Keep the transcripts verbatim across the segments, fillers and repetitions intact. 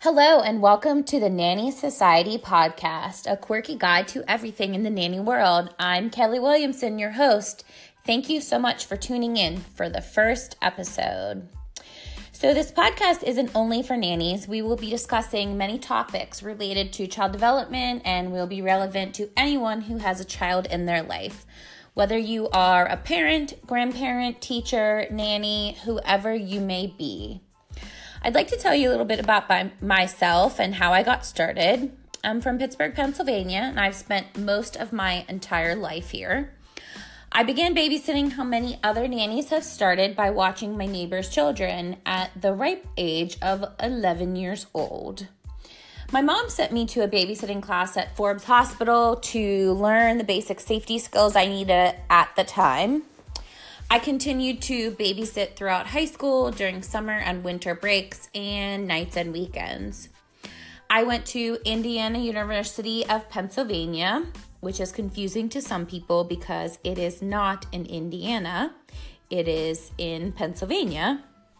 Hello and welcome to the Nanny Society podcast, a quirky guide to everything in the nanny world. I'm Kelly Williamson, your host. Thank you so much for tuning in for the first episode. So this podcast isn't only for nannies. We will be discussing many topics related to child development and will be relevant to anyone who has a child in their life. Whether you are a parent, grandparent, teacher, nanny, whoever you may be. I'd like to tell you a little bit about my, myself and how I got started. I'm from Pittsburgh, Pennsylvania, and I've spent most of my entire life here. I began babysitting how many other nannies have started by watching my neighbor's children at the ripe age of eleven years old. My mom sent me to a babysitting class at Forbes Hospital to learn the basic safety skills I needed at the time. I continued to babysit throughout high school during summer and winter breaks and nights and weekends. I went to Indiana University of Pennsylvania, which is confusing to some people because it is not in Indiana. It is in Pennsylvania.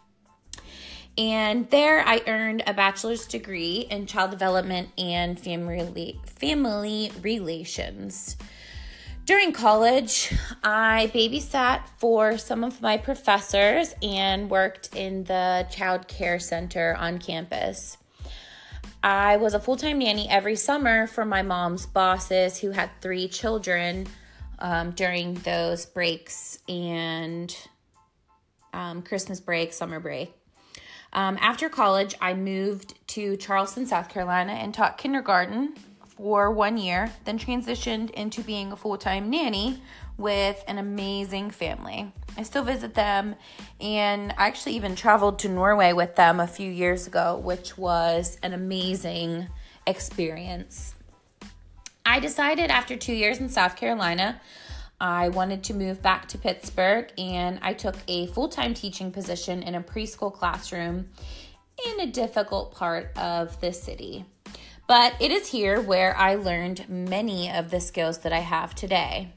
And there I earned a bachelor's degree in child development and family family relations. During college, I babysat for some of my professors and worked in the child care center on campus. I was a full-time nanny every summer for my mom's bosses who had three children um, during those breaks and um, Christmas break, summer break. Um, after college, I moved to Charleston, South Carolina and taught kindergarten for one year, then transitioned into being a full-time nanny with an amazing family. I still visit them, and I actually even traveled to Norway with them a few years ago, which was an amazing experience. I decided after two years in South Carolina, I wanted to move back to Pittsburgh, and I took a full-time teaching position in a preschool classroom in a difficult part of the city. But it is here where I learned many of the skills that I have today.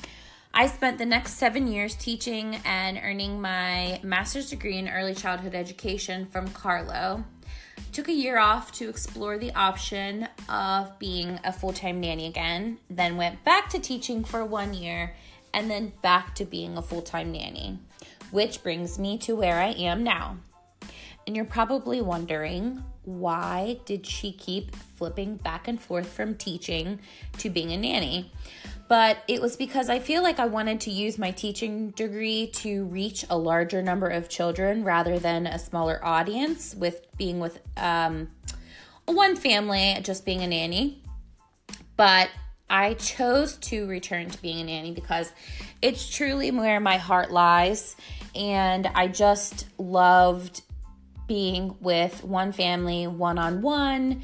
I spent the next seven years teaching and earning my master's degree in early childhood education from Carlow. Took a year off to explore the option of being a full-time nanny again, then went back to teaching for one year, and then back to being a full-time nanny, which brings me to where I am now. And you're probably wondering, why did she keep flipping back and forth from teaching to being a nanny? But it was because I feel like I wanted to use my teaching degree to reach a larger number of children rather than a smaller audience with being with um, one family, just being a nanny. But I chose to return to being a nanny because it's truly where my heart lies, and I just loved being with one family one-on-one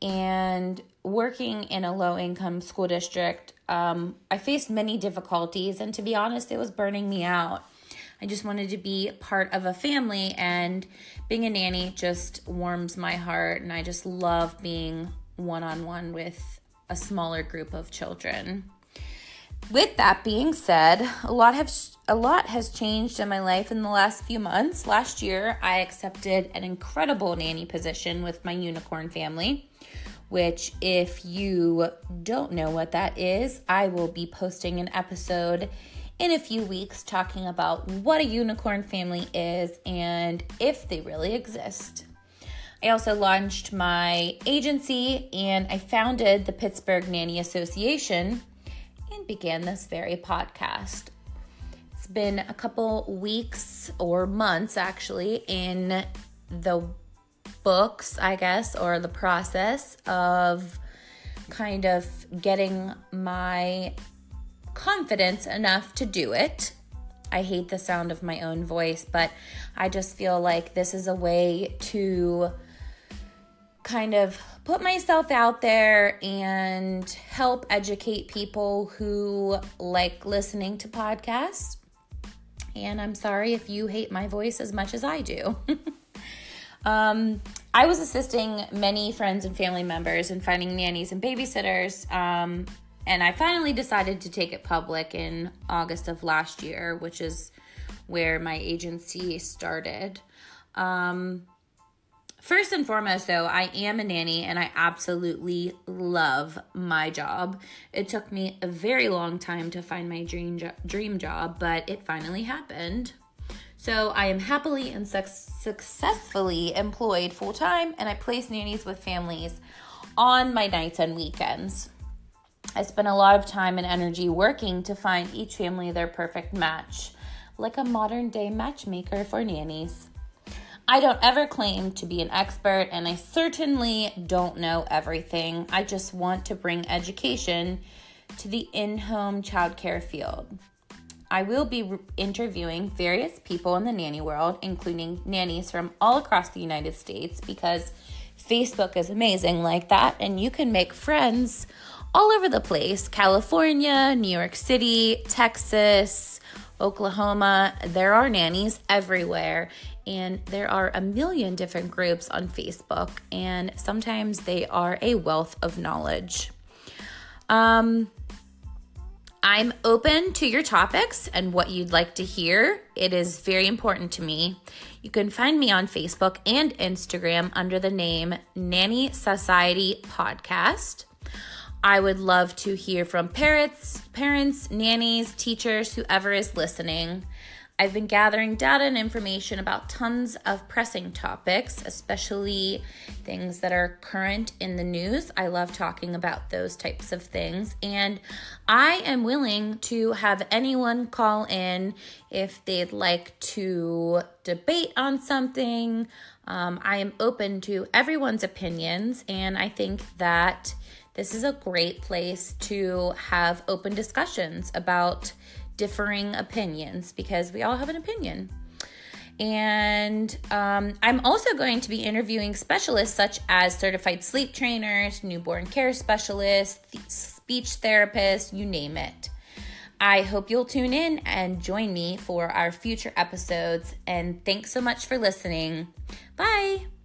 and working in a low-income school district. Um, I faced many difficulties, and to be honest, it was burning me out. I just wanted to be part of a family, and being a nanny just warms my heart, and I just love being one-on-one with a smaller group of children. With that being said, a lot has a lot has changed in my life in the last few months. Last year, I accepted an incredible nanny position with my unicorn family, which if you don't know what that is, I will be posting an episode in a few weeks talking about what a unicorn family is and if they really exist. I also launched my agency, and I founded the Pittsburgh Nanny Association and began this very podcast. It's been a couple weeks or months actually in the books, I guess, or the process of kind of getting my confidence enough to do it. I hate the sound of my own voice, but I just feel like this is a way to kind of put myself out there and help educate people who like listening to podcasts. And I'm sorry if you hate my voice as much as I do. um, I was assisting many friends and family members in finding nannies and babysitters. Um, and I finally decided to take it public in August of last year, which is where my agency started. Um, First First and foremost, though, I am a nanny and I absolutely love my job. It took me a very long time to find my dream jo- dream job, but it finally happened. So I am happily and su- successfully employed full-time, and I place nannies with families on my nights and weekends. I spend a lot of time and energy working to find each family their perfect match, like a modern-day matchmaker for nannies. I don't ever claim to be an expert, and I certainly don't know everything. I just want to bring education to the in-home childcare field. I will be re- interviewing various people in the nanny world, including nannies from all across the United States, because Facebook is amazing like that, and you can make friends all over the place. California, New York City, Texas, Oklahoma. There are nannies everywhere, and there are a million different groups on Facebook, and sometimes they are a wealth of knowledge. Um... I'm open to your topics and what you'd like to hear. It is very important to me. You can find me on Facebook and Instagram under the name Nanny Society Podcast. I would love to hear from parents, parents, nannies, teachers, whoever is listening. I've been gathering data and information about tons of pressing topics, especially things that are current in the news. I love talking about those types of things. And I am willing to have anyone call in if they'd like to debate on something. Um, I am open to everyone's opinions, and I think that this is a great place to have open discussions about differing opinions, because we all have an opinion. And um, I'm also going to be interviewing specialists such as certified sleep trainers, newborn care specialists, th- speech therapists, you name it. I hope you'll tune in and join me for our future episodes. And thanks so much for listening. Bye.